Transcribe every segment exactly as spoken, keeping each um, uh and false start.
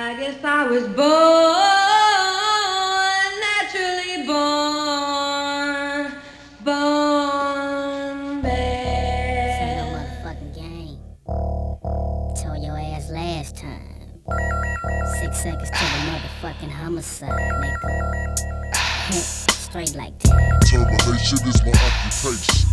I guess I was born, naturally born, born bad. This ain't no motherfucking game. Told your ass last time. Six seconds to the motherfucking homicide, nigga. Straight like that. Termination is my occupation.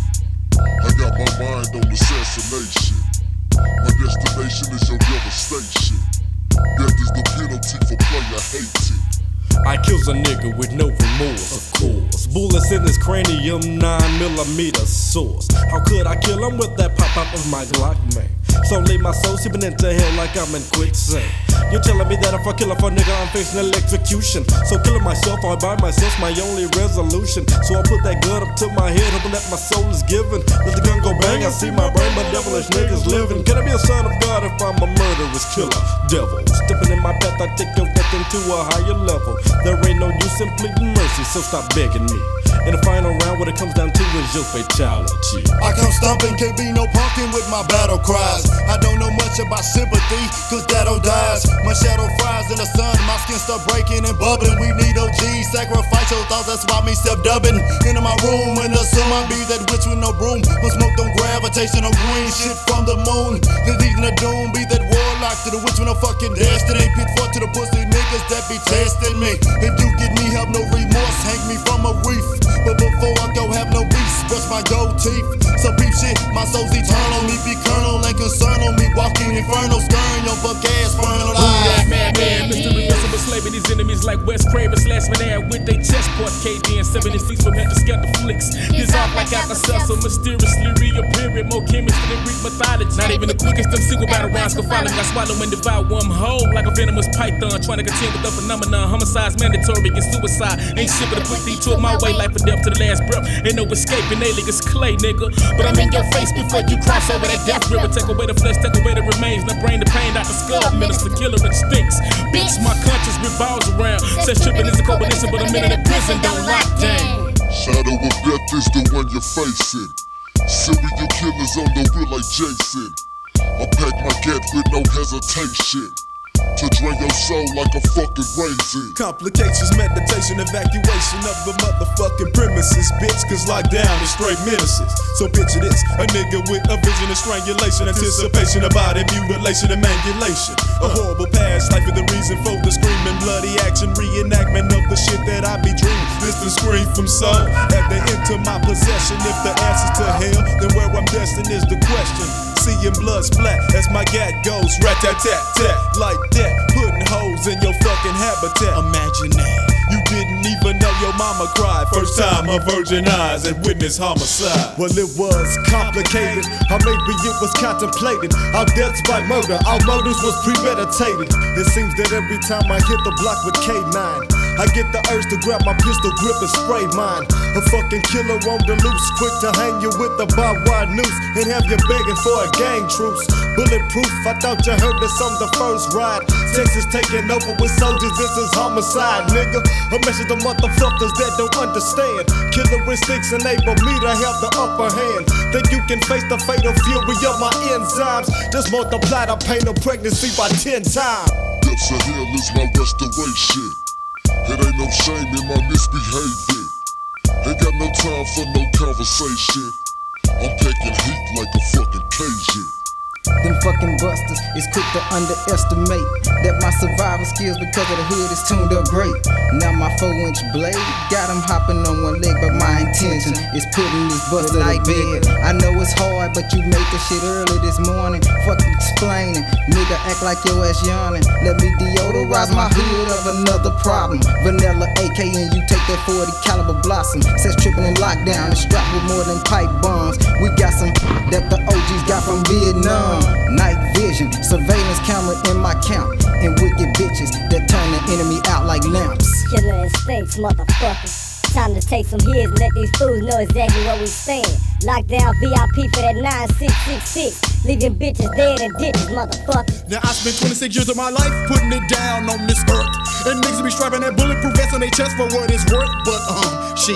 I got my mind on assassination. My destination is your devastation. Death is the penalty for player hating. I kills a nigga with no remorse, of course. Bullets in his cranium, nine millimeter source. How could I kill him with that pop out of my Glock, man? So leave my soul sipping into hell like I'm in quicksand. You're telling me that if I kill a for nigga, I'm facing electrocution. So killing myself all by myself's my only resolution. So I put that gun up to my head, hoping that my soul is given. Let the gun go bang, I see my brain, but devilish niggas living. Can I be a son of God if I'm a murderous killer? Devil, stepping in my path, I take your death into a higher level. There ain't no use in pleading mercy, so stop begging me. In the final round, what it comes down to is your fatality. I come stomping, can't be no punkin' with my battle cries. I don't know much about sympathy, cause that all dies. My shadow fries in the sun, my skin start breaking and bubbling. We need O Gs, sacrifice your thoughts, that's why me step dubbing. Into my room and assume I be that witch with no broom. When smoke don't gravitational green shit from the moon. The legion of doom, be that warlock to the witch with no fucking destiny. Pitfall to the pussy niggas that be testing me. If you get me help, no remorse, hang me from a reef. But before I go, have no beef, brush my gold teeth. So beef shit, my soul's eternal. Me be colonel, ain't concern on me. Walking inferno, stirring your buck ass, burning Ooh, that madman, Mister Reversible slaving these enemies like Wes Craven, slash me there with they chest port K D and seventy-six from head to scandal flicks. Dissolve like Alka-Seltzer, so mysteriously reappearing. More chemistry than Greek mythology. Not even the quickest them single battle rounds can follow. I swallow and devour one whole like a venomous python. Trying to contend with the phenomenon. Homicide's mandatory and suicide. Ain't shit but a quick detour my way. Life or death to the last breath. Ain't no escaping, alias clay, nigga. But I'm in your face before you cross over that death river. Take away the flesh, take away the remains. Now brain the pain out the skull. Minister killer instincts. Bitch, my conscience revolves around. Says tripping is a coalition, but I'm in a prison. Don't lock down. Shadow of death is the one you're facing. Serial killers on the wheel like Jason. I pack my gat with no hesitation to drain your soul like a fucking raisin. Complications, meditation, evacuation of the motherfucking premises, bitch, cause lockdown is straight menaces. So picture this, a nigga with a vision of strangulation, anticipation of body mutilation and manipulation. A horrible past life is the reason for the screaming, bloody action, reenactment of the shit that I be dreaming. This the scream from soul, have they enter my possession? If the answer's to hell, then where I'm destined is the question. Seeing blood splat as my gat goes rat-tat-tat-tat like that, putting holes in your fucking habitat. Imagine that. You didn't even know your mama cried. First time her virgin eyes had witnessed homicide. Well, it was complicated, or maybe it was contemplated. Our deaths by murder, our motives was premeditated. It seems that every time I hit the block with K nine, I get the urge to grab my pistol grip and spray mine. A fucking killer on the loose, quick to hang you with a barbed wire noose and have you begging for a gang truce. Bulletproof, I thought you heard this on the first ride. Texas taking over with soldiers, this is homicide, nigga. A message to motherfuckers that don't understand. Killer instincts enable me to have the upper hand. Think you can face the fatal fury of my enzymes? Just multiply the pain of pregnancy by ten times. Depths of hell is my restoration. It ain't no shame in my misbehaving. Ain't got no time for no conversation. I'm packing heat like a fucking Cajun. Them fucking busters is quick to underestimate that my survival skills because of the hood is tuned up great. Now my four inch blade got him hopping on one leg, but my intention is putting this buster to bed. I know it's hard, but you made the shit early this morning. Fuck explaining, nigga act like your ass yawning. Let me deodorize my hood of another problem. Vanilla A K and you take that forty caliber blossom. Says tripping in lockdown, it's strapped with more than pipe bombs. We got some that the O Gs got from Vietnam. Night vision, surveillance camera in my camp, and wicked bitches that turn the enemy out like lamps. Killer instincts, motherfucker. Time to take some hits and let these fools know exactly where we stand. Lockdown V I P for that nine six six six. Leaving bitches dead in ditches, motherfucker. Now I spent twenty-six years of my life putting it down on this earth. And niggas be strapping that bulletproof vest on their chest for what it's worth. But um, shit,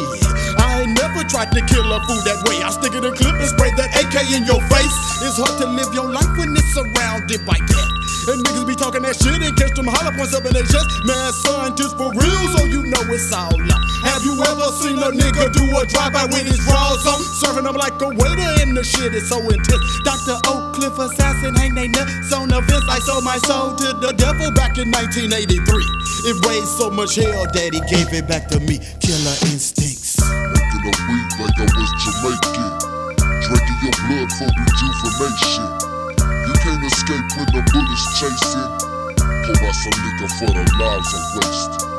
I ain't never tried to kill a fool that way. I stick it in a clip and spray that A K in your face. It's hard to live your life when it's surrounded by death. And niggas be talking that shit and catch them hollow points up in their chest. Mad scientists for real, so you know it's all up. Have you ever seen a nigga do a drive-by with his drawers on? Serving them like a waiter and the shit is so intense. Doctor Oak Cliff assassin hang they nuts on the fence. I sold my soul to the devil back in nineteen eighty-three. It raised so much hell that he gave it back to me. Killer instincts. Smoking a weed like I was Jamaican. Drinking your blood for rejuvenation. You can't escape when the bullets chasing. Pour out some nigga for the lives I waste.